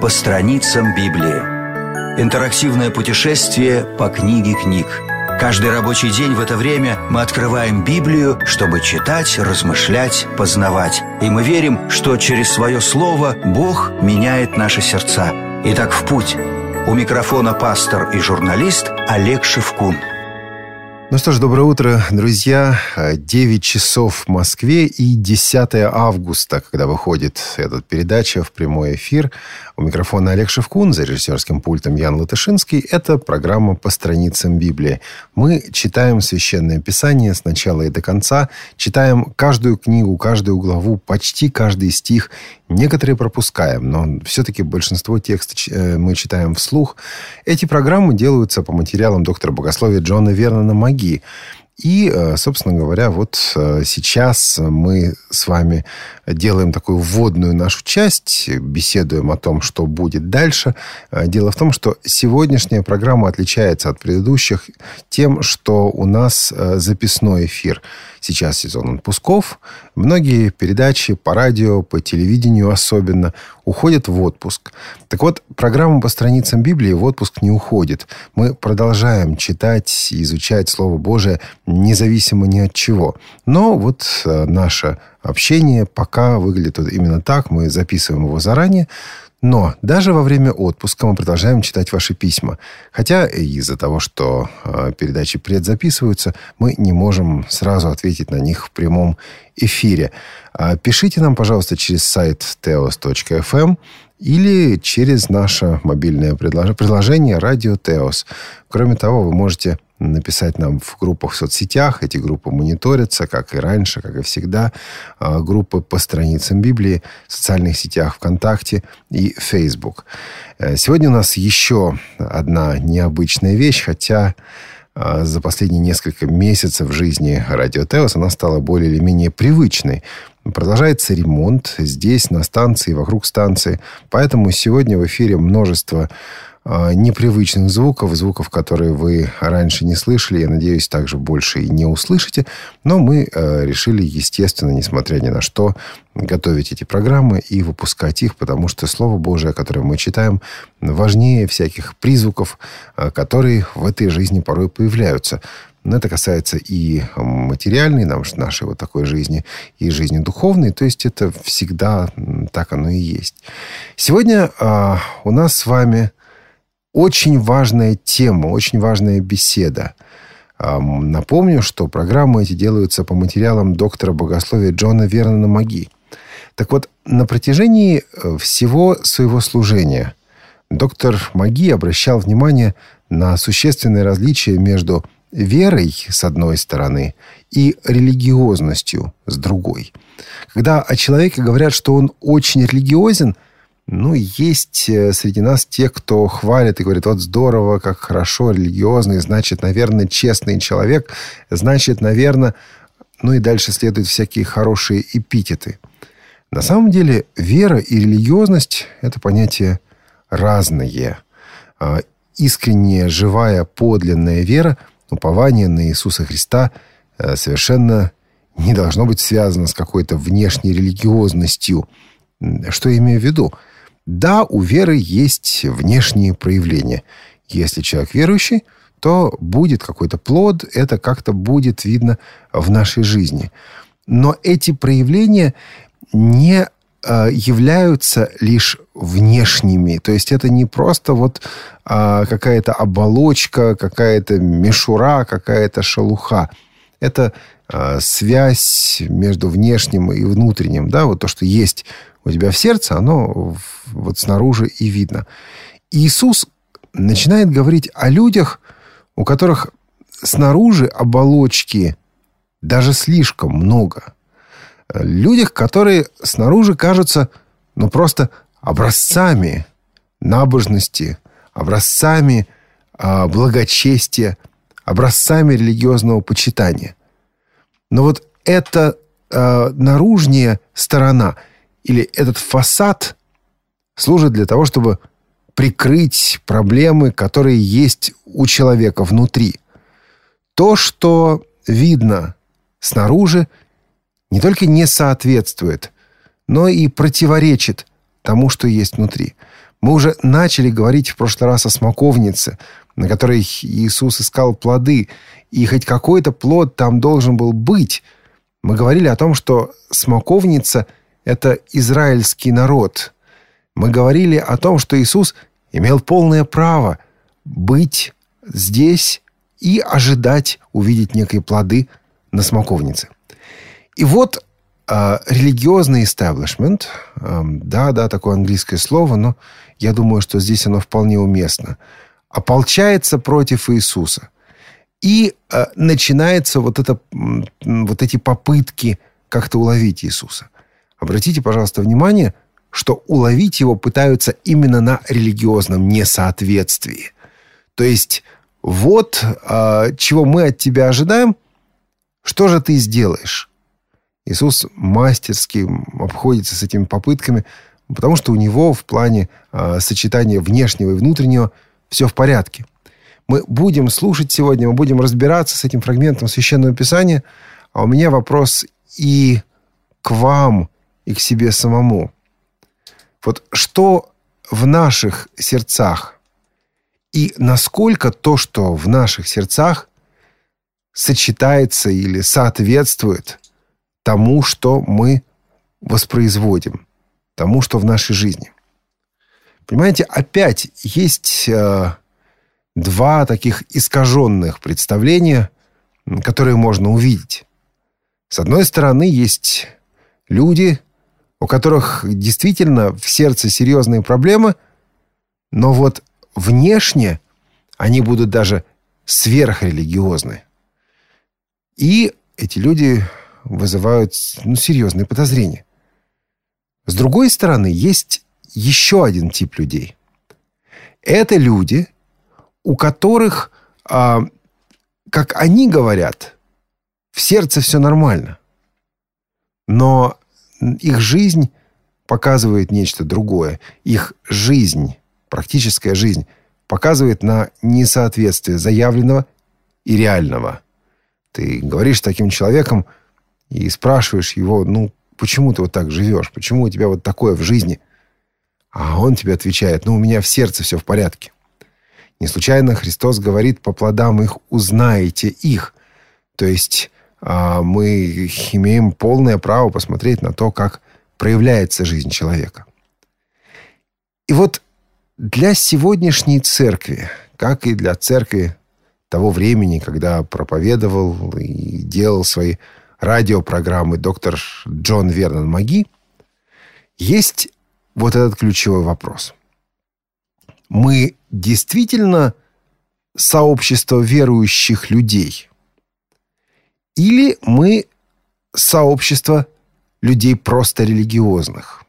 по страницам Библии. Интерактивное путешествие по книге книг. Каждый рабочий день в это время мы открываем Библию, чтобы читать, размышлять, познавать. И мы верим, что через свое слово Бог меняет наши сердца. Итак, в путь. У микрофона пастор и журналист Олег Шевкун. Ну что ж, доброе утро, друзья. 9 часов в Москве и 10 августа, когда выходит эта передача в прямой эфир. У микрофона Олег Шевкун, за режиссерским пультом Ян Латышинский. Это программа «По страницам Библии». Мы читаем Священное Писание с начала и до конца. Читаем каждую книгу, каждую главу, почти каждый стих. Некоторые пропускаем, но все-таки большинство текста мы читаем вслух. Эти программы делаются по материалам доктора богословия Джона Вернона Маги. И, собственно говоря, вот сейчас мы с вами делаем такую вводную нашу часть, беседуем о том, что будет дальше. Дело в том, что сегодняшняя программа отличается от предыдущих тем, что у нас записной эфир. Сейчас сезон отпусков. Многие передачи по радио, по телевидению особенно уходят в отпуск. Так вот, программа «По страницам Библии» в отпуск не уходит. Мы продолжаем читать и изучать Слово Божие независимо ни от чего. Но вот наше общение пока выглядит именно так. Мы записываем его заранее. Но даже во время отпуска мы продолжаем читать ваши письма. Хотя из-за того, что передачи предзаписываются, мы не можем сразу ответить на них в прямом эфире. Пишите нам, пожалуйста, через сайт teos.fm или через наше мобильное приложение «Радио Теос». Кроме того, вы можете написать нам в группах в соцсетях. Эти группы мониторятся, как и раньше, как и всегда. Группы по страницам Библии в социальных сетях ВКонтакте и Facebook. Сегодня у нас еще одна необычная вещь, хотя за последние несколько месяцев в жизни Радио Теос она стала более или менее привычной. Продолжается ремонт здесь, на станции, вокруг станции. Поэтому сегодня в эфире множество непривычных звуков, которые вы раньше не слышали. Я надеюсь, также больше и не услышите. Но мы решили, естественно, несмотря ни на что, готовить эти программы и выпускать их, потому что Слово Божие, которое мы читаем, важнее всяких призвуков, которые в этой жизни порой появляются. Но это касается и материальной, нашей вот такой жизни, и жизни духовной. То есть это всегда так оно и есть. Сегодня у нас с вами очень важная тема, очень важная беседа. Напомню, что программы эти делаются по материалам доктора богословия Джона Вернона Маги. Так вот, на протяжении всего своего служения доктор Маги обращал внимание на существенные различия между верой, с одной стороны, и религиозностью, с другой. Когда о человеке говорят, что он очень религиозен, есть среди нас те, кто хвалит и говорит: вот здорово, как хорошо, религиозный, значит, наверное, честный человек, значит, наверное... и дальше следуют всякие хорошие эпитеты. На самом деле, вера и религиозность – это понятия разные. Искренняя, живая, подлинная вера, упование на Иисуса Христа совершенно не должно быть связано с какой-то внешней религиозностью. Что я имею в виду? Да, у веры есть внешние проявления. Если человек верующий, то будет какой-то плод, это как-то будет видно в нашей жизни. Но эти проявления не являются лишь внешними. То есть это не просто какая-то оболочка, какая-то мишура, какая-то шелуха. Это связь между внешним и внутренним. Да? Вот то, что есть у тебя в сердце, оно вот снаружи и видно. Иисус начинает говорить о людях, у которых снаружи оболочки даже слишком много. Людях, которые снаружи кажутся просто образцами набожности, образцами благочестия, образцами религиозного почитания. Но вот эта наружная сторона или этот фасад служит для того, чтобы прикрыть проблемы, которые есть у человека внутри. То, что видно снаружи, не только не соответствует, но и противоречит тому, что есть внутри. Мы уже начали говорить в прошлый раз о смоковнице, на которой Иисус искал плоды, и хоть какой-то плод там должен был быть. Мы говорили о том, что смоковница – это израильский народ. Мы говорили о том, что Иисус имел полное право быть здесь и ожидать увидеть некие плоды на смоковнице. И вот религиозный истеблишмент, да, такое английское слово, но я думаю, что здесь оно вполне уместно, ополчается против Иисуса. И начинаются вот эти попытки как-то уловить Иисуса. Обратите, пожалуйста, внимание, что уловить его пытаются именно на религиозном несоответствии. То есть, вот чего мы от тебя ожидаем, что же ты сделаешь? Иисус мастерски обходится с этими попытками, потому что у него в плане сочетания внешнего и внутреннего все в порядке. Мы будем слушать сегодня, мы будем разбираться с этим фрагментом Священного Писания, а у меня вопрос и к вам, и к себе самому. Вот что в наших сердцах и насколько то, что в наших сердцах, сочетается или соответствует тому, что мы воспроизводим, тому, что в нашей жизни. Понимаете, опять есть два таких искаженных представления, которые можно увидеть. С одной стороны, есть люди, у которых действительно в сердце серьезные проблемы, но вот внешне они будут даже сверхрелигиозны. И эти люди вызывают серьезные подозрения. С другой стороны, есть еще один тип людей. Это люди, у которых, как они говорят, в сердце все нормально. Но их жизнь показывает нечто другое. Их жизнь, практическая жизнь, показывает на несоответствие заявленного и реального. Ты говоришь с таким человеком и спрашиваешь его, почему ты вот так живешь? Почему у тебя вот такое в жизни? А он тебе отвечает, у меня в сердце все в порядке. Не случайно Христос говорит, по плодам их узнаете их. То есть мы имеем полное право посмотреть на то, как проявляется жизнь человека. И вот для сегодняшней церкви, как и для церкви того времени, когда проповедовал и делал свои радиопрограммы доктор Джон Вернон Маги, есть вот этот ключевой вопрос. Мы действительно сообщество верующих людей? Или мы сообщество людей просто религиозных?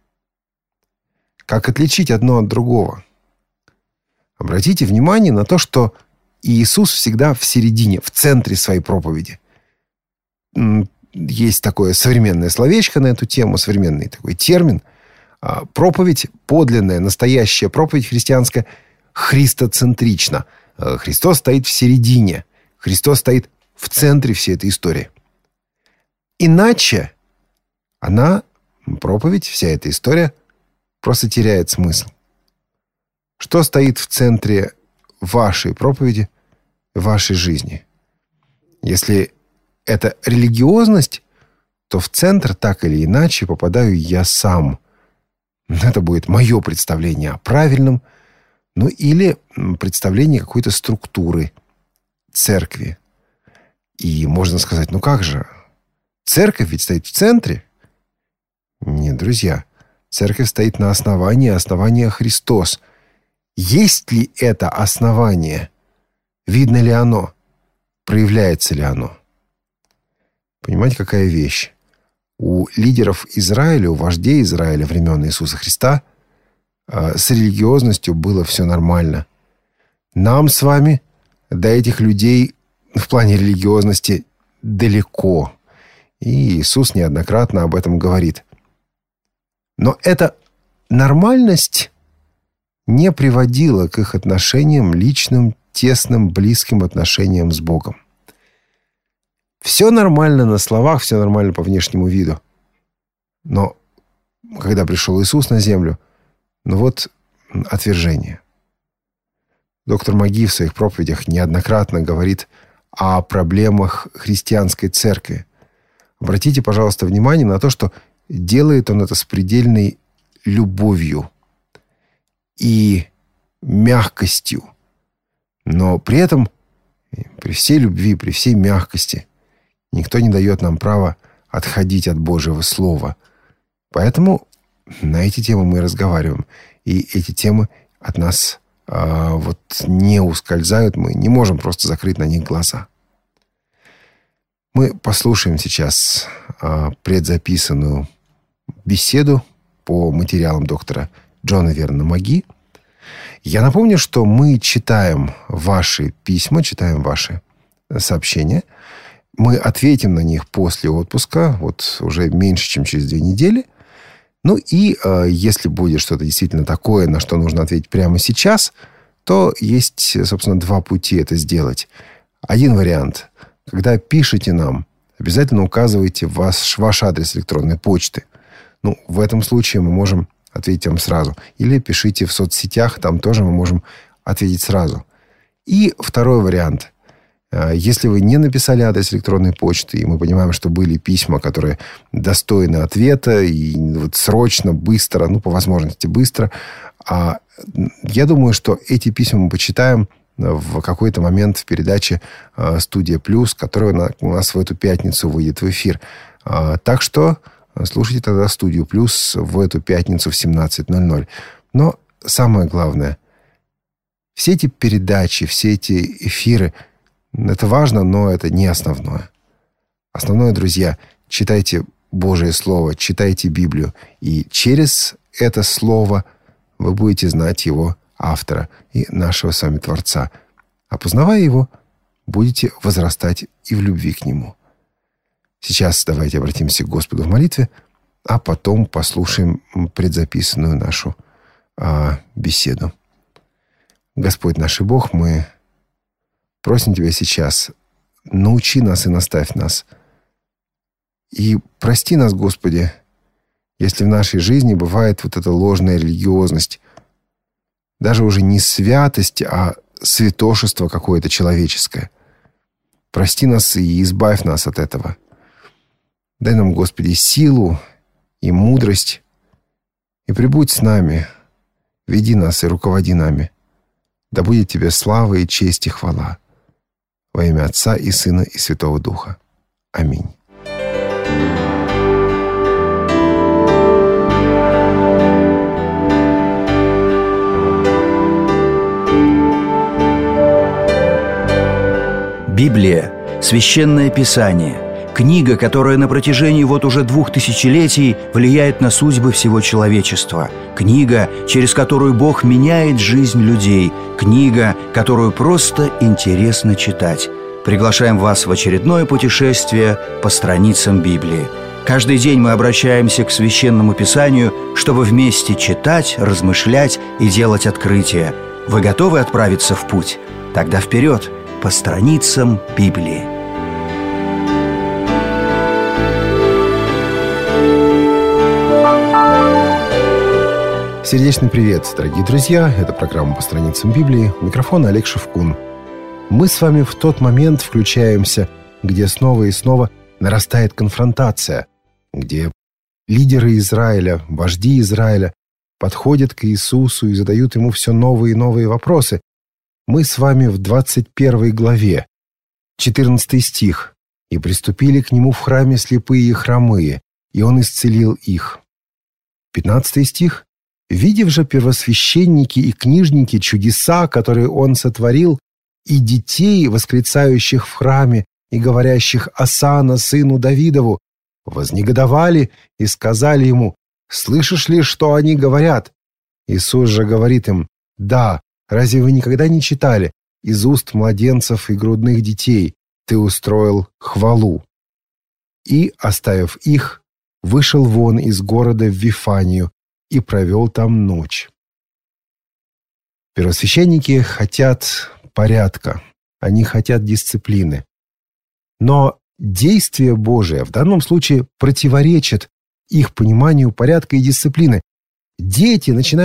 Как отличить одно от другого? Обратите внимание на то, что Иисус всегда в середине, в центре своей проповеди. Есть такое современное словечко на эту тему, современный такой термин. Проповедь, подлинная, настоящая проповедь христианская, христоцентрична. Христос стоит в середине. Христос стоит в центре всей этой истории. Иначе проповедь, вся эта история, просто теряет смысл. Что стоит в центре вашей проповеди, вашей жизни? Если это религиозность, то в центр так или иначе попадаю я сам. Это будет мое представление о правильном, или представление какой-то структуры церкви. И можно сказать, как же? Церковь ведь стоит в центре. Нет, друзья, церковь стоит на основании, основания Христос. Есть ли это основание? Видно ли оно? Проявляется ли оно? Понимаете, какая вещь? У лидеров Израиля, у вождей Израиля времен Иисуса Христа с религиозностью было все нормально. Нам с вами до этих людей в плане религиозности далеко. И Иисус неоднократно об этом говорит. Но эта нормальность не приводила к их отношениям, личным, тесным, близким отношениям с Богом. Все нормально на словах, все нормально по внешнему виду. Но когда пришел Иисус на землю, Но вот отвержение. Доктор Маги в своих проповедях неоднократно говорит о проблемах христианской церкви. Обратите, пожалуйста, внимание на то, что делает он это с предельной любовью и мягкостью. Но при этом, при всей любви, при всей мягкости, никто не дает нам права отходить от Божьего Слова. Поэтому на эти темы мы разговариваем. И эти темы от нас не ускользают. Мы не можем просто закрыть на них глаза. Мы послушаем сейчас предзаписанную беседу по материалам доктора Джона Вернона Маги. Я напомню, что мы читаем ваши письма, читаем ваши сообщения. Мы ответим на них после отпуска, вот уже меньше, чем через 2 недели. Ну и если будет что-то действительно такое, на что нужно ответить прямо сейчас, то есть, собственно, 2 пути это сделать. Один вариант. Когда пишете нам, обязательно указывайте ваш адрес электронной почты. В этом случае мы можем ответить вам сразу. Или пишите в соцсетях, там тоже мы можем ответить сразу. И второй вариант. Если вы не написали адрес электронной почты, и мы понимаем, что были письма, которые достойны ответа, и срочно, быстро, по возможности быстро, я думаю, что эти письма мы почитаем в какой-то момент в передаче «Студия Плюс», которая у нас в эту пятницу выйдет в эфир. Так что слушайте тогда «Студию Плюс» в эту пятницу в 17:00. Но самое главное, все эти передачи, все эти эфиры, это важно, но это не основное. Основное, друзья, читайте Божие Слово, читайте Библию. И через это Слово вы будете знать его автора и нашего с вами Творца. А познавая его, будете возрастать и в любви к нему. Сейчас давайте обратимся к Господу в молитве, а потом послушаем предзаписанную нашу беседу. Господь наш и Бог, мы просим Тебя сейчас, научи нас и наставь нас. И прости нас, Господи, если в нашей жизни бывает вот эта ложная религиозность, даже уже не святость, а святошество какое-то человеческое. Прости нас и избавь нас от этого. Дай нам, Господи, силу и мудрость, и прибудь с нами, веди нас и руководи нами. Да будет Тебе слава и честь и хвала. Во имя Отца и Сына и Святого Духа. Аминь. Библия – священное писание, книга, которая на протяжении уже 2000 летий влияет на судьбы всего человечества, книга, через которую Бог меняет жизнь людей, книга, которую просто интересно читать. Приглашаем вас в очередное путешествие по страницам Библии. Каждый день мы обращаемся к Священному Писанию, чтобы вместе читать, размышлять и делать открытия. Вы готовы отправиться в путь? Тогда вперед! По страницам Библии. Сердечный привет, дорогие друзья. Это программа «По страницам Библии». У микрофона Олег Шевкун. Мы с вами в тот момент включаемся, где снова и снова нарастает конфронтация, где лидеры Израиля, вожди Израиля подходят к Иисусу и задают ему все новые и новые вопросы. Мы с вами в 21 главе, 14 стих. «И приступили к нему в храме слепые и хромые, и он исцелил их». 15 стих. «Видев же первосвященники и книжники чудеса, которые он сотворил, и детей, восклицающих в храме и говорящих Осанна, сыну Давидову, вознегодовали и сказали ему: слышишь ли, что они говорят? Иисус же говорит им: да, разве вы никогда не читали: из уст младенцев и грудных детей ты устроил хвалу? И, оставив их, вышел вон из города в Вифанию и провел там ночь». Первосвященники хотят порядка, они хотят дисциплины. Но действие Божие в данном случае противоречит их пониманию порядка и дисциплины. Дети начинают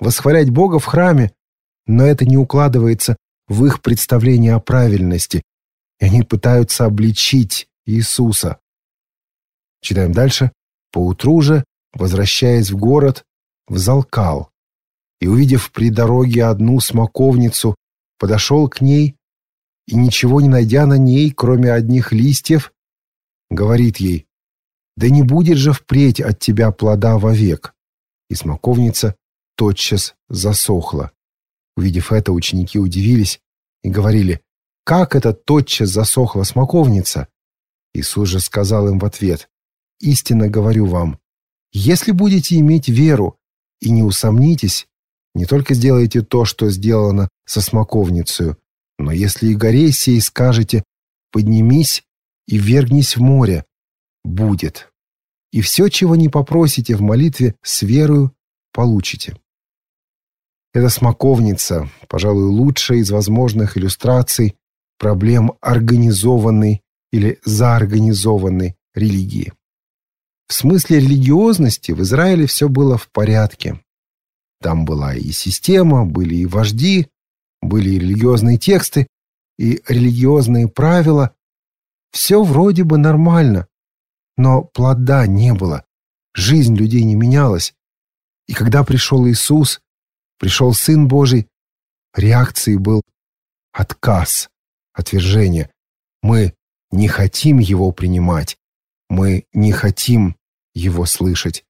восхвалять Бога в храме, но это не укладывается в их представление о правильности, и они пытаются обличить Иисуса. Читаем дальше. «Поутру же, возвращаясь в город, взалкал, и, увидев при дороге одну смоковницу, подошел к ней, и, ничего не найдя на ней, кроме одних листьев, говорит ей: да не будет же впредь от тебя плода вовек. И смоковница тотчас засохла. Увидев это, ученики удивились и говорили: как это тотчас засохла смоковница? Иисус же сказал им в ответ: истинно говорю вам, если будете иметь веру и не усомнитесь, не только сделаете то, что сделано со смоковницей, но если и горе сей скажете: поднимись и ввергнись в море, будет. И все, чего не попросите в молитве, с верою получите». Эта смоковница, пожалуй, лучшая из возможных иллюстраций проблем организованной или заорганизованной религии. В смысле религиозности в Израиле все было в порядке. Там была и система, были и вожди, были и религиозные тексты, и религиозные правила. Все вроде бы нормально, но плода не было, жизнь людей не менялась. И когда пришел Иисус, пришел Сын Божий, реакцией был отказ, отвержение. Мы не хотим Его принимать, мы не хотим Его слышать.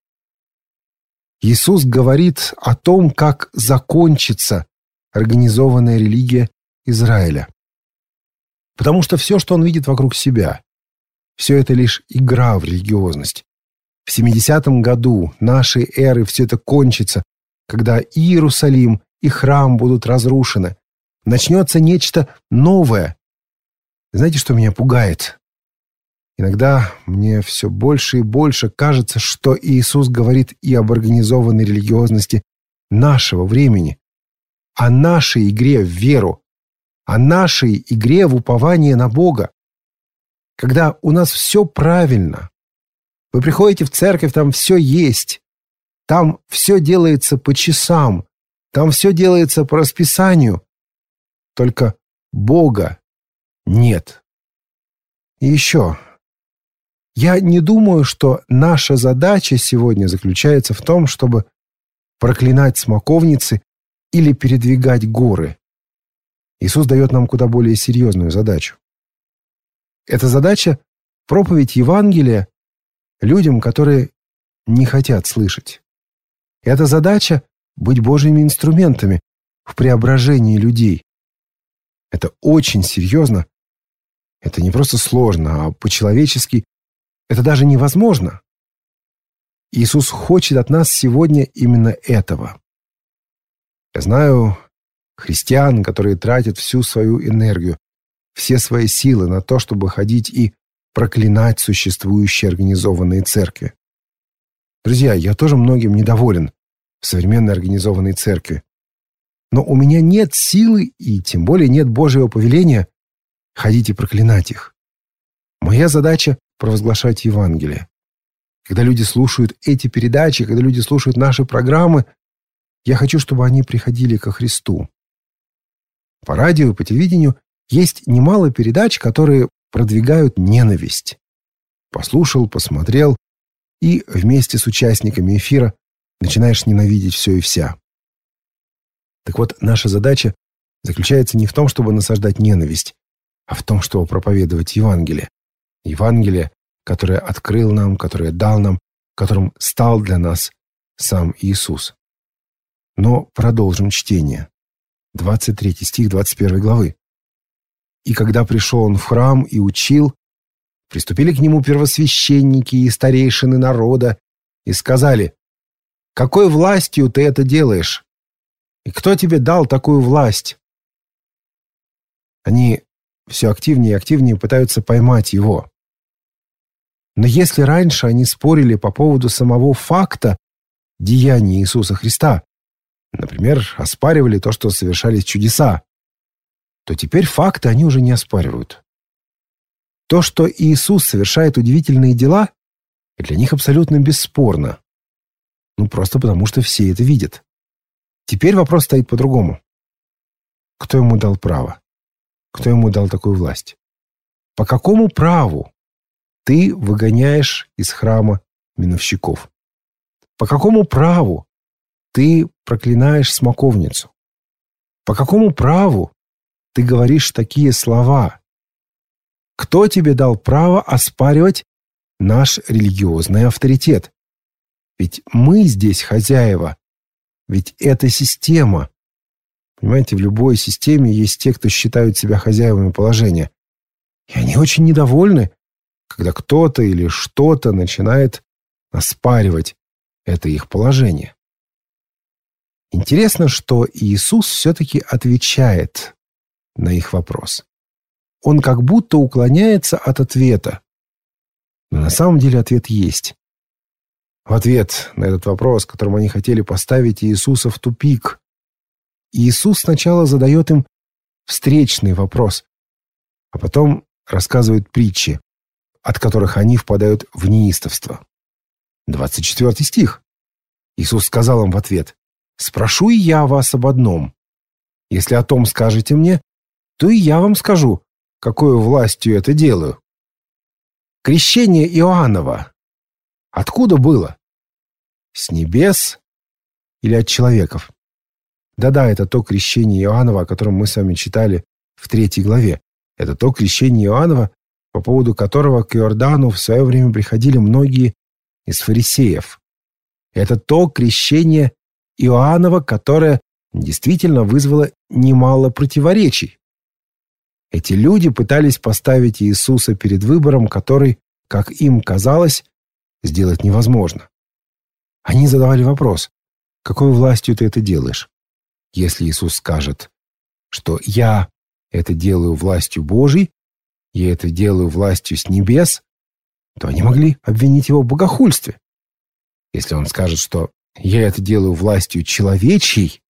Иисус говорит о том, как закончится организованная религия Израиля. Потому что все, что он видит вокруг себя, все это лишь игра в религиозность. В 70-м году нашей эры все это кончится, когда и Иерусалим, и храм будут разрушены. Начнется нечто новое. Знаете, что меня пугает? Иногда мне все больше и больше кажется, что Иисус говорит и об организованной религиозности нашего времени, о нашей игре в веру, о нашей игре в упование на Бога. Когда у нас все правильно, вы приходите в церковь, там все есть, там все делается по часам, там все делается по расписанию, только Бога нет. И еще, я не думаю, что наша задача сегодня заключается в том, чтобы проклинать смоковницы или передвигать горы. Иисус дает нам куда более серьезную задачу. Эта задача — проповедь Евангелия людям, которые не хотят слышать. Эта задача — быть Божьими инструментами в преображении людей. Это очень серьезно. Это не просто сложно, а по-человечески это даже невозможно. Иисус хочет от нас сегодня именно этого. Я знаю христиан, которые тратят всю свою энергию, все свои силы на то, чтобы ходить и проклинать существующие организованные церкви. Друзья, я тоже многим недоволен в современной организованной церкви. Но у меня нет силы и тем более нет Божьего повеления ходить и проклинать их. Моя задача — провозглашать Евангелие. Когда люди слушают эти передачи, когда люди слушают наши программы, я хочу, чтобы они приходили ко Христу. По радио и по телевидению есть немало передач, которые продвигают ненависть. Послушал, посмотрел, и вместе с участниками эфира начинаешь ненавидеть все и вся. Так вот, наша задача заключается не в том, чтобы насаждать ненависть, а в том, чтобы проповедовать Евангелие. Евангелие, которое открыл нам, которое дал нам, которым стал для нас сам Иисус. Но продолжим чтение. 23 стих 21 главы. «И когда пришел он в храм и учил, приступили к нему первосвященники и старейшины народа и сказали: какой властью ты это делаешь? И кто тебе дал такую власть?» Они все активнее и активнее пытаются поймать его. Но если раньше они спорили по поводу самого факта деяния Иисуса Христа, например, оспаривали то, что совершались чудеса, то теперь факты они уже не оспаривают. То, что Иисус совершает удивительные дела, для них абсолютно бесспорно. Просто потому, что все это видят. Теперь вопрос стоит по-другому. Кто ему дал право? Кто ему дал такую власть? По какому праву ты выгоняешь из храма миновщиков? По какому праву ты проклинаешь смоковницу? По какому праву ты говоришь такие слова? Кто тебе дал право оспаривать наш религиозный авторитет? Ведь мы здесь хозяева. Ведь это система. Понимаете, в любой системе есть те, кто считают себя хозяевами положения. И они очень недовольны, когда кто-то или что-то начинает оспаривать это их положение. Интересно, что Иисус все-таки отвечает на их вопрос. Он как будто уклоняется от ответа. Но на самом деле ответ есть. В ответ на этот вопрос, которым они хотели поставить Иисуса в тупик, Иисус сначала задает им встречный вопрос, а потом рассказывает притчи, от которых они впадают в неистовство. 24 стих. Иисус сказал им в ответ: «Спрошу и я вас об одном. Если о том скажете мне, то и я вам скажу, какой властью это делаю. Крещение Иоаннова откуда было? С небес или от человеков?» Да-да, это то крещение Иоаннова, о котором мы с вами читали в 3 главе. Это то крещение Иоаннова, по поводу которого к Иордану в свое время приходили многие из фарисеев. Это то крещение Иоаннова, которое действительно вызвало немало противоречий. Эти люди пытались поставить Иисуса перед выбором, который, как им казалось, сделать невозможно. Они задавали вопрос: какой властью ты это делаешь? Если Иисус скажет, что «я это делаю властью Божией, я это делаю властью с небес», то они могли обвинить его в богохульстве. Если он скажет, что «я это делаю властью человечьей»,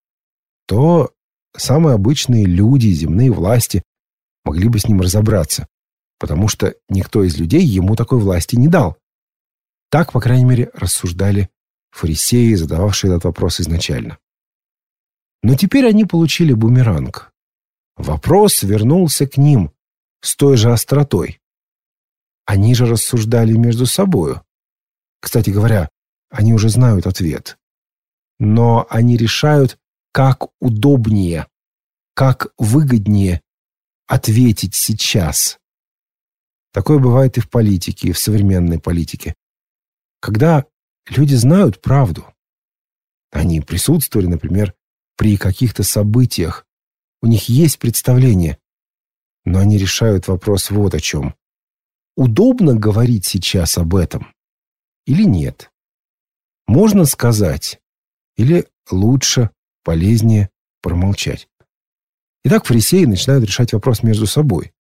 то самые обычные люди, земные власти могли бы с ним разобраться, потому что никто из людей ему такой власти не дал. Так, по крайней мере, рассуждали фарисеи, задававшие этот вопрос изначально. Но теперь они получили бумеранг. Вопрос вернулся к ним с той же остротой. Они же рассуждали между собою. Кстати говоря, они уже знают ответ. Но они решают, как удобнее, как выгоднее ответить сейчас. Такое бывает и в политике, и в современной политике. Когда люди знают правду, они присутствовали, например, при каких-то событиях, у них есть представление, но они решают вопрос вот о чем. Удобно говорить сейчас об этом или нет? Можно сказать или лучше, полезнее промолчать? Итак, фарисеи начинают решать вопрос между собой.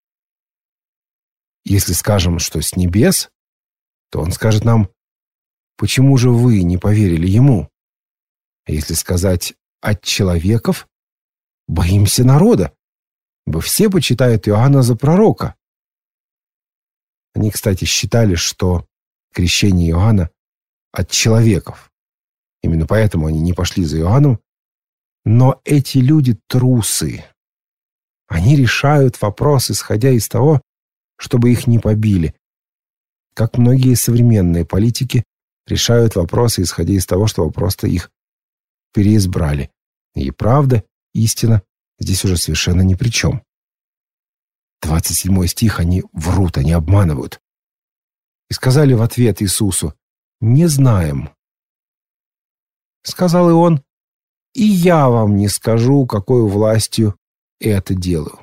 Если скажем, что с небес, то он скажет нам: почему же вы не поверили ему? А если сказать от человеков, боимся народа, ибо все почитают Иоанна за пророка. Они, кстати, считали, что крещение Иоанна от человеков. Именно поэтому они не пошли за Иоанном. Но эти люди трусы. Они решают вопрос, исходя из того, чтобы их не побили. Как многие современные политики решают вопросы, исходя из того, чтобы просто их переизбрали. И правда, истина здесь уже совершенно ни при чем. 27 стих, они врут, они обманывают. И сказали в ответ Иисусу: «Не знаем». Сказал и он: «И я вам не скажу, какой властью это делаю».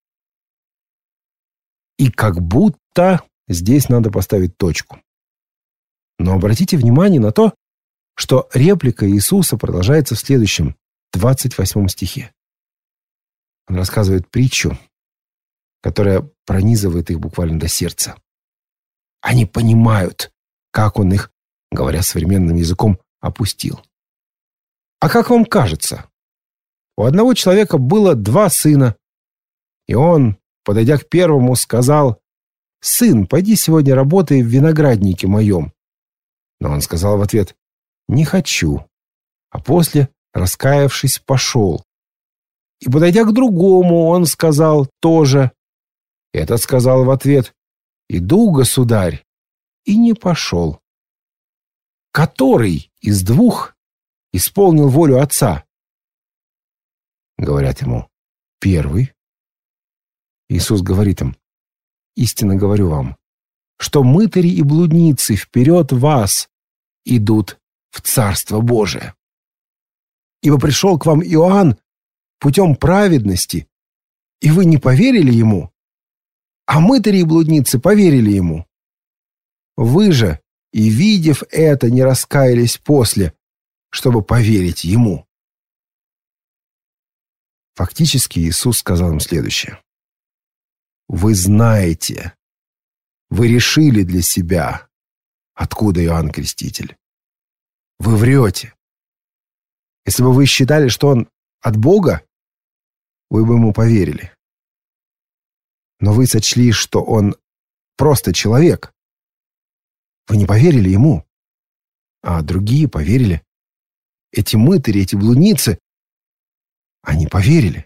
И как будто здесь надо поставить точку. Но обратите внимание на то, что реплика Иисуса продолжается в следующем, 28 стихе. Он рассказывает притчу, которая пронизывает их буквально до сердца. Они понимают, как он их, говоря современным языком, опустил. А как вам кажется, у одного человека было 2 сына, и он, подойдя к первому, сказал: «Сын, пойди сегодня работай в винограднике моем». Но он сказал в ответ: «Не хочу». А после раскаявшись, пошел. И, подойдя к другому, он сказал тоже. Этот сказал в ответ: «Иду, государь», и не пошел. Который из двух исполнил волю отца? Говорят ему: первый. Иисус говорит им: истинно говорю вам, что мытари и блудницы вперед вас идут в Царство Божие. Ибо пришел к вам Иоанн путем праведности, и вы не поверили ему, а мытари и блудницы поверили ему. Вы же, и видев это, не раскаялись после, чтобы поверить ему». Фактически Иисус сказал им следующее: «Вы знаете, вы решили для себя, откуда Иоанн Креститель. Вы врете. Если бы вы считали, что он от Бога, вы бы ему поверили. Но вы сочли, что он просто человек. Вы не поверили ему, а другие поверили. Эти мытари, эти блудницы, они поверили».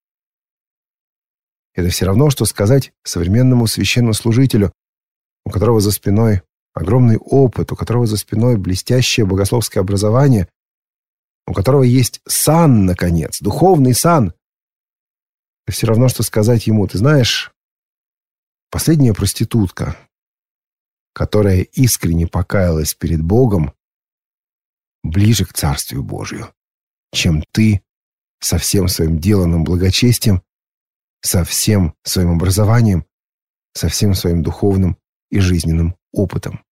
Это все равно, что сказать современному священнослужителю, у которого за спиной огромный опыт, у которого за спиной блестящее богословское образование, у которого есть сан, наконец, духовный сан. Это все равно, что сказать ему: ты знаешь, последняя проститутка, которая искренне покаялась перед Богом, ближе к Царствию Божию, чем ты со всем своим деланным благочестием, со всем своим образованием, со всем своим духовным и жизненным опытом.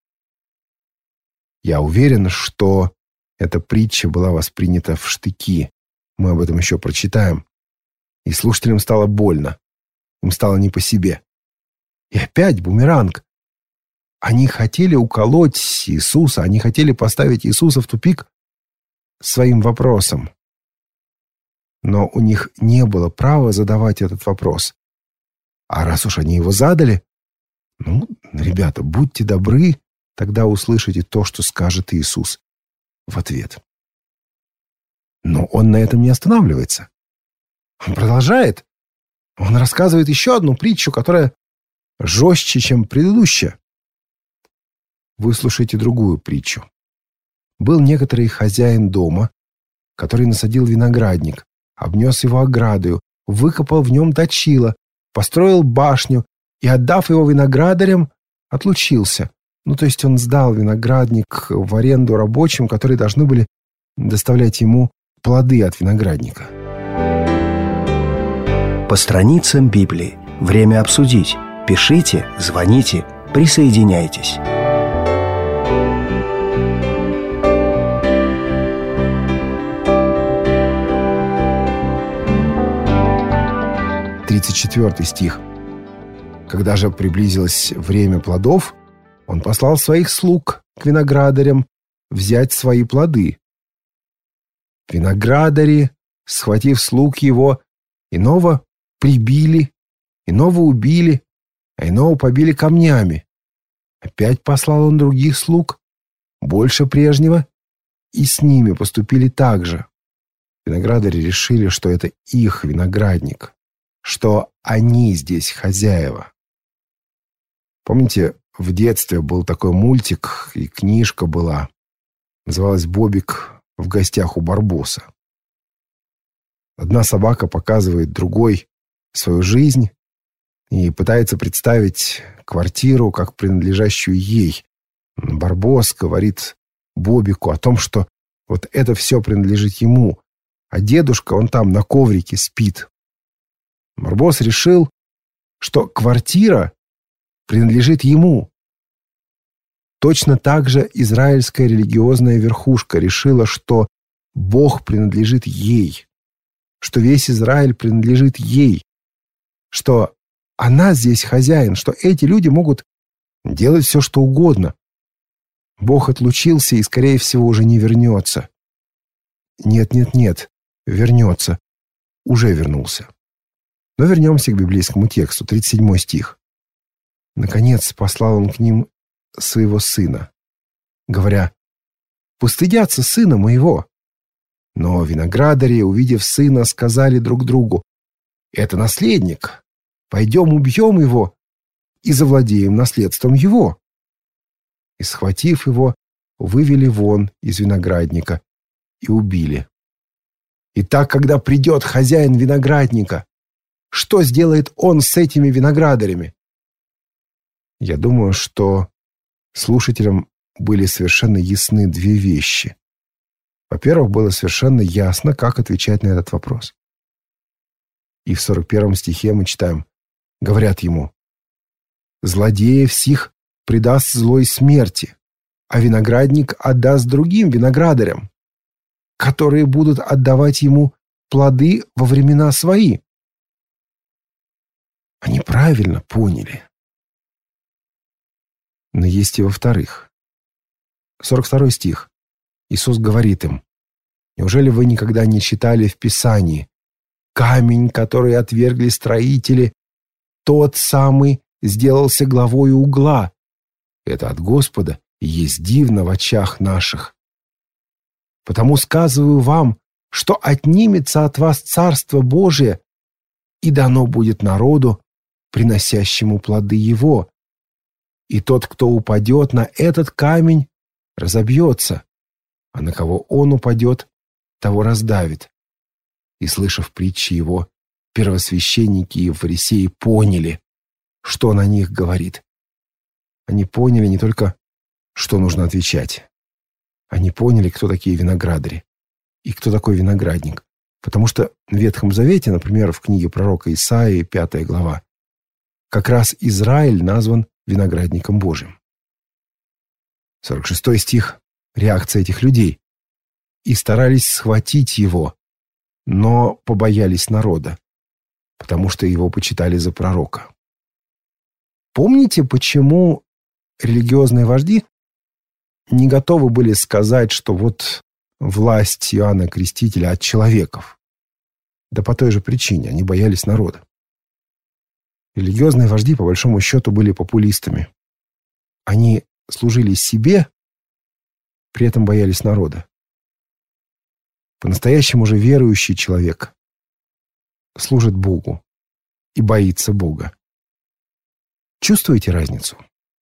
Я уверен, что эта притча была воспринята в штыки. Мы об этом еще прочитаем. И слушателям стало больно. Им стало не по себе. И опять бумеранг. Они хотели уколоть Иисуса, они хотели поставить Иисуса в тупик своим вопросом. Но у них не было права задавать этот вопрос. А раз уж они его задали, ребята, будьте добры, тогда услышите то, что скажет Иисус в ответ. Но он на этом не останавливается. Он продолжает. Он рассказывает еще одну притчу, которая жестче, чем предыдущая. Выслушайте другую притчу. Был некоторый хозяин дома, который насадил виноградник, обнес его оградою, выкопал в нем точило, построил башню и, отдав его виноградарям, отлучился. То есть он сдал виноградник в аренду рабочим, которые должны были доставлять ему плоды от виноградника. По страницам Библии. Время обсудить. Пишите, звоните, присоединяйтесь. «34 стих. Когда же приблизилось время плодов, он послал своих слуг к виноградарям взять свои плоды. Виноградари, схватив слуг его, иного прибили, иного убили, а иного побили камнями. Опять послал он других слуг, больше прежнего, и с ними поступили так же. Виноградари решили, что это их виноградник, что они здесь хозяева. Помните, в детстве был такой мультик, и книжка была. Называлась «Бобик в гостях у Барбоса». Одна собака показывает другой свою жизнь и пытается представить квартиру как принадлежащую ей. Барбос говорит Бобику о том, что вот это все принадлежит ему, а дедушка, он там на коврике спит. Барбос решил, что квартира принадлежит ему. Точно так же израильская религиозная верхушка решила, что Бог принадлежит ей, что весь Израиль принадлежит ей, что она здесь хозяин, что эти люди могут делать все, что угодно. Бог отлучился и, скорее всего, уже не вернется. Нет, вернется. Уже вернулся. Но вернемся к библейскому тексту, 37 стих. Наконец послал он к ним своего сына, говоря: «Постыдятся сына моего. Но виноградари, увидев сына, сказали друг другу: «Это наследник. Пойдем убьем его и завладеем наследством его». И, схватив его, вывели вон из виноградника и убили. Итак, когда придет хозяин виноградника, что сделает он с этими виноградарями? Я думаю, что слушателям были совершенно ясны две вещи. Во-первых, было совершенно ясно, как отвечать на этот вопрос. И в 41 стихе мы читаем: говорят ему: «Злодеев сих предаст злой смерти, а виноградник отдаст другим виноградарям, которые будут отдавать ему плоды во времена свои». Они правильно поняли. Но есть и во-вторых. 42 стих. Иисус говорит им: «Неужели вы никогда не читали в Писании: камень, который отвергли строители, тот самый сделался главою угла? Это от Господа и есть дивно в очах наших. Потому сказываю вам, что отнимется от вас Царство Божие, и дано будет народу, приносящему плоды его. И тот, кто упадет на этот камень, разобьется, а на кого он упадет, того раздавит». И, слышав притчи его, первосвященники и фарисеи поняли, что на них говорит. Они поняли не только, что нужно отвечать. Они поняли, кто такие виноградари и кто такой виноградник. Потому что в Ветхом Завете, например, в книге пророка Исаии, 5 глава, как раз Израиль назван виноградником Божьим. 46 стих. Реакция этих людей. «И старались схватить его, но побоялись народа, потому что его почитали за пророка». Помните, почему религиозные вожди не готовы были сказать, что вот власть Иоанна Крестителя от человеков? Да по той же причине. Они боялись народа. Религиозные вожди, по большому счету, были популистами. Они служили себе, при этом боялись народа. По-настоящему же верующий человек служит Богу и боится Бога. Чувствуете разницу?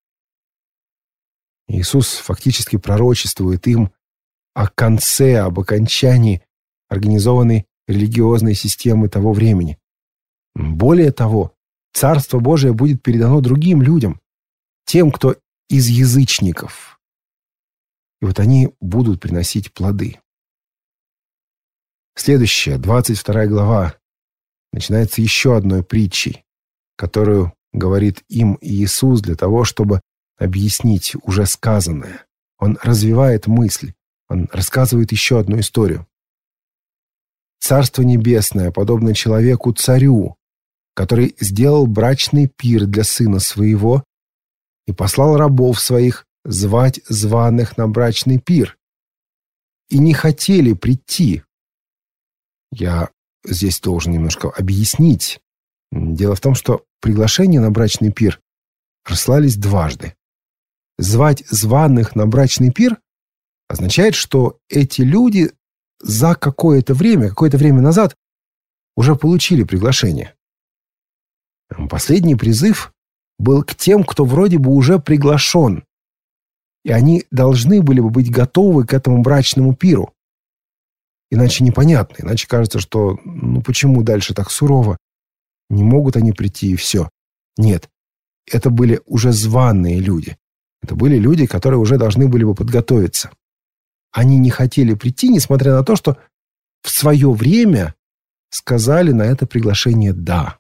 Иисус фактически пророчествует им о конце, об окончании организованной религиозной системы того времени. Более того, Царство Божие будет передано другим людям, тем, кто из язычников. И вот они будут приносить плоды. Следующая, 22 глава, начинается еще одной притчей, которую говорит им Иисус для того, чтобы объяснить уже сказанное. Он развивает мысль, он рассказывает еще одну историю. «Царство небесное подобно человеку-царю, который сделал брачный пир для сына своего и послал рабов своих звать званых на брачный пир. И не хотели прийти». Я здесь должен немножко объяснить. Дело в том, что приглашения на брачный пир рассылались дважды. Звать званых на брачный пир означает, что эти люди за какое-то время назад уже получили приглашение. Последний призыв был к тем, кто вроде бы уже приглашен, и они должны были бы быть готовы к этому брачному пиру. Иначе непонятно, иначе кажется, что почему дальше так сурово? Не могут они прийти и все. Нет, это были уже званые люди. Это были люди, которые уже должны были бы подготовиться. Они не хотели прийти, несмотря на то, что в свое время сказали на это приглашение «да».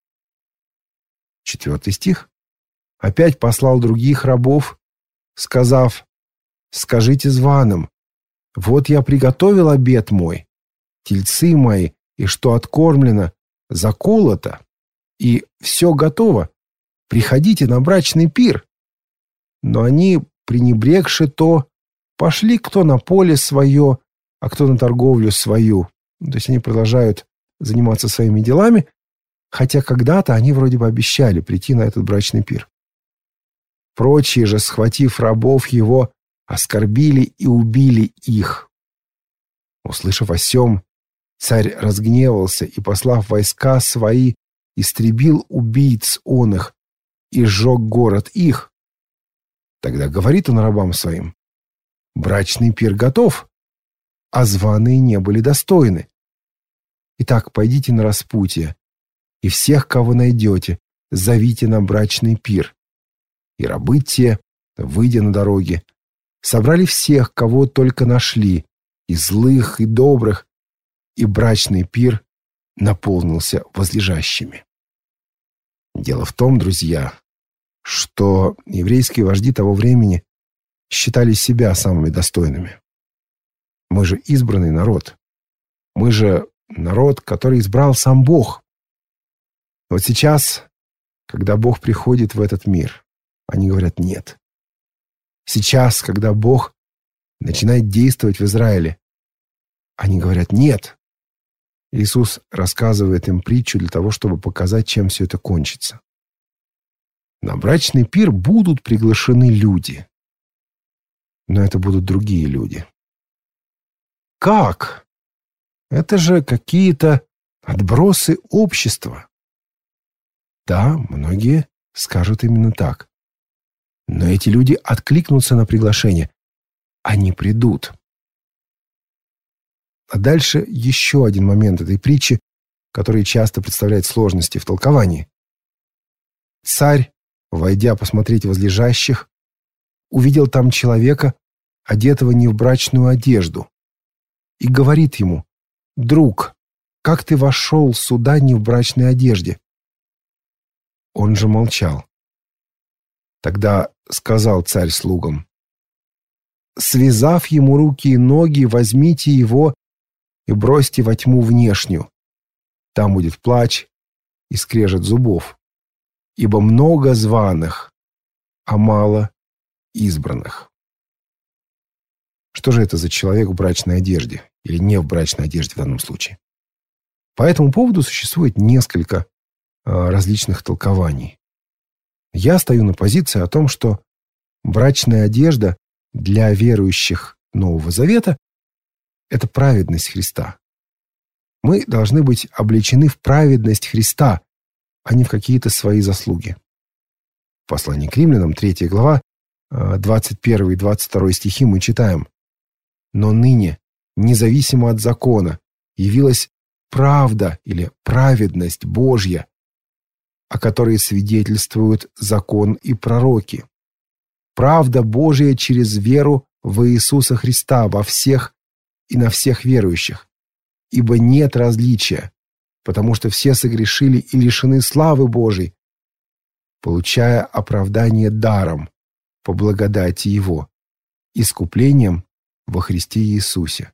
4 стих. «Опять послал других рабов, сказав: скажите званым: вот я приготовил обед мой, тельцы мои, и что откормлено, заколото, и все готово. Приходите на брачный пир». Но они, пренебрегши то, пошли кто на поле свое, а кто на торговлю свою. То есть они продолжают заниматься своими делами, хотя когда-то они вроде бы обещали прийти на этот брачный пир. Прочие же, схватив рабов его, оскорбили и убили их. Услышав о сем, царь разгневался и, послав войска свои, истребил убийц он их и сжег город их. Тогда говорит он рабам своим: брачный пир готов, а званые не были достойны. Итак, пойдите на распутье, и всех, кого найдете, зовите на брачный пир. И рабы те, выйдя на дороги, собрали всех, кого только нашли, и злых, и добрых, и брачный пир наполнился возлежащими. Дело в том, друзья, что еврейские вожди того времени считали себя самыми достойными. Мы же избранный народ. Мы же народ, который избрал сам Бог. Вот сейчас, когда Бог приходит в этот мир, они говорят «нет». Сейчас, когда Бог начинает действовать в Израиле, они говорят «нет». Иисус рассказывает им притчу для того, чтобы показать, чем все это кончится. На брачный пир будут приглашены люди. Но это будут другие люди. Как? Это же какие-то отбросы общества. Да, многие скажут именно так. Но эти люди откликнутся на приглашение. Они придут. А дальше еще один момент этой притчи, который часто представляет сложности в толковании. Царь, войдя посмотреть возлежащих, увидел там человека, одетого не в брачную одежду, и говорит ему: «Друг, как ты вошел сюда не в брачной одежде?» Он же молчал. Тогда сказал царь слугам: «Связав ему руки и ноги, возьмите его и бросьте во тьму внешнюю. Там будет плач и скрежет зубов, ибо много званых, а мало избранных». Что же это за человек в брачной одежде или не в брачной одежде в данном случае? По этому поводу существует несколько различных толкований. Я стою на позиции о том, что брачная одежда для верующих Нового Завета – это праведность Христа. Мы должны быть облечены в праведность Христа, а не в какие-то свои заслуги. В послании к Римлянам, 3 глава, 21 и 22 стихи мы читаем: «Но ныне, независимо от закона, явилась правда или праведность Божья, о которой свидетельствуют закон и пророки. Правда Божия через веру в Иисуса Христа во всех и на всех верующих. Ибо нет различия, потому что все согрешили и лишены славы Божией, получая оправдание даром по благодати Его, искуплением во Христе Иисусе».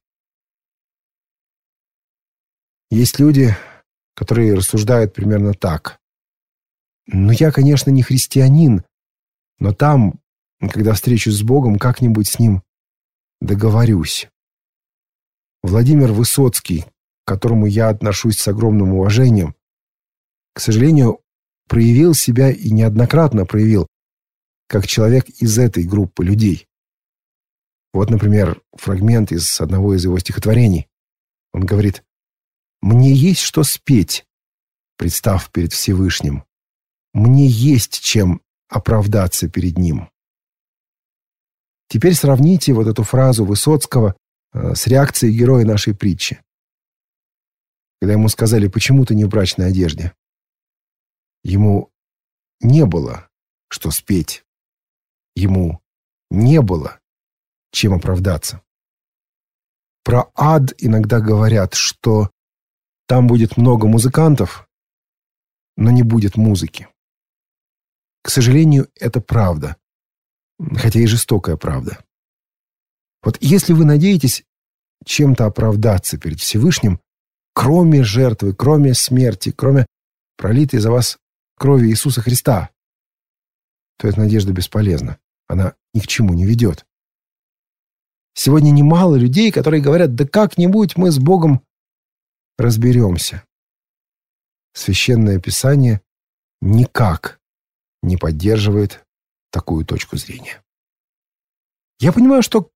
Есть люди, которые рассуждают примерно так: «Ну, я, конечно, не христианин, но там, когда встречусь с Богом, как-нибудь с Ним договорюсь». Владимир Высоцкий, к которому я отношусь с огромным уважением, к сожалению, проявил себя и неоднократно проявил, как человек из этой группы людей. Вот, например, фрагмент из одного из его стихотворений. Он говорит: «Мне есть что спеть, представ перед Всевышним. Мне есть чем оправдаться перед Ним». Теперь сравните вот эту фразу Высоцкого с реакцией героя нашей притчи. Когда ему сказали: «Почему ты не в брачной одежде?», ему не было что спеть. Ему не было чем оправдаться. Про ад иногда говорят, что там будет много музыкантов, но не будет музыки. К сожалению, это правда, хотя и жестокая правда. Вот если вы надеетесь чем-то оправдаться перед Всевышним, кроме жертвы, кроме смерти, кроме пролитой за вас крови Иисуса Христа, то эта надежда бесполезна. Она ни к чему не ведет. Сегодня немало людей, которые говорят: «Да как-нибудь мы с Богом разберемся». Священное Писание никак не поддерживает такую точку зрения. Я понимаю, что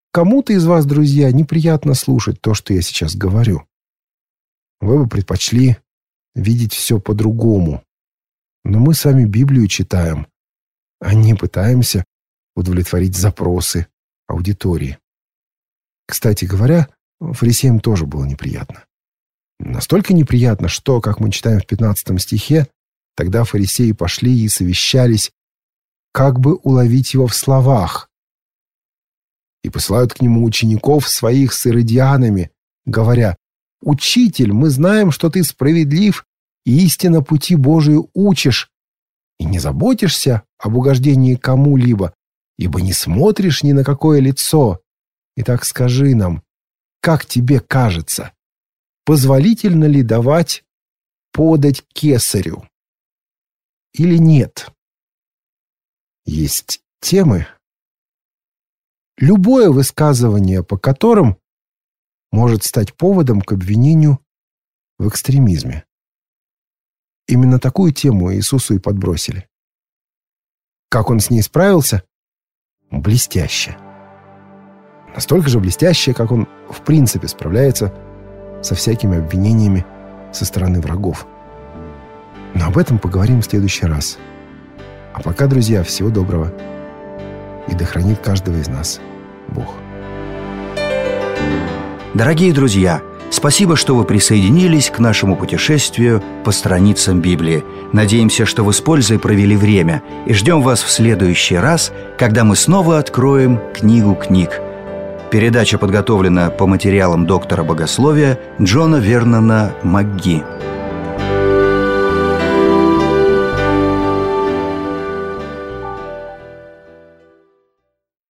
кому-то из вас, друзья, неприятно слушать то, что я сейчас говорю. Вы бы предпочли видеть все по-другому. Но мы с вами Библию читаем, а не пытаемся удовлетворить запросы аудитории. Кстати говоря, фарисеям тоже было неприятно. Настолько неприятно, что, как мы читаем в 15 стихе, тогда фарисеи пошли и совещались, как бы уловить его в словах. И посылают к нему учеников своих с иродианами, говоря: «Учитель, мы знаем, что ты справедлив и истинно пути Божию учишь, и не заботишься об угождении кому-либо, ибо не смотришь ни на какое лицо. Итак, скажи нам, как тебе кажется, позволительно ли давать подать кесарю или нет?» Есть темы, любое высказывание по которым может стать поводом к обвинению в экстремизме. Именно такую тему Иисусу и подбросили. Как он с ней справился? Блестяще. Настолько же блестяще, как он в принципе справляется со всякими обвинениями со стороны врагов. Но об этом поговорим в следующий раз. А пока, друзья, всего доброго. И да хранит каждого из нас Бог. Дорогие друзья, спасибо, что вы присоединились к нашему путешествию по страницам Библии. Надеемся, что вы с пользой провели время, и ждем вас в следующий раз, когда мы снова откроем книгу книг. Передача подготовлена по материалам доктора богословия Джона Вернона МакГи.